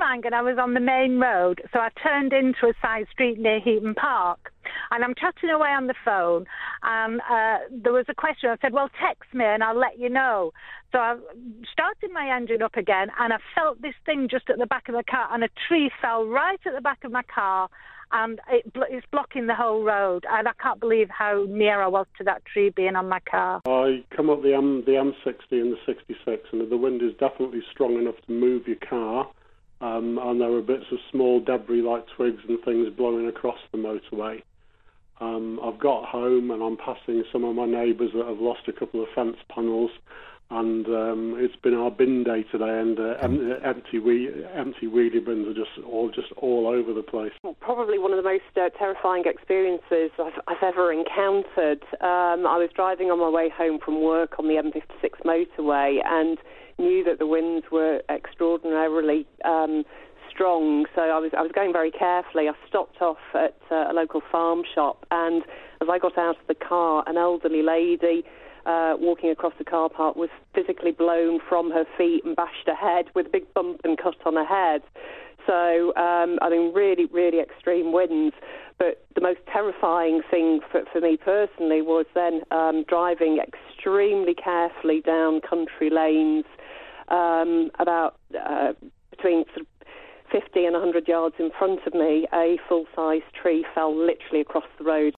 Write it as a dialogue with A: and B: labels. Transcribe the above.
A: terrifying, and I was on the main road, so I turned into a side street near Heaton Park, and I'm chatting away on the phone, and there was a question. I said, well, text me and I'll let you know. So I started my engine up again, and I felt this thing just at the back of the car, and a tree fell right at the back of my car, and it's blocking the whole road, and I can't believe how near I was to that tree being on my car.
B: I come up the M60 and the 66, and the wind is definitely strong enough to move your car, and there are bits of small debris like twigs and things blowing across the motorway. I've got home, and I'm passing some of my neighbours that have lost a couple of fence panels, and it's been our bin day today, and empty wheelie bins are just all over the place.
C: Probably one of the most terrifying experiences I've ever encountered. I was driving on my way home from work on the M56 motorway and knew that the winds were extraordinarily strong, so I was going very carefully. I stopped off at a local farm shop, and as I got out of the car, an elderly lady walking across the car park was physically blown from her feet and bashed her head with a big bump and cut on her head. So, I mean, really, really extreme winds. But the most terrifying thing for me personally was then driving extremely carefully down country lanes about between sort of 50 and 100 yards in front of me. A full-size tree fell literally across the road.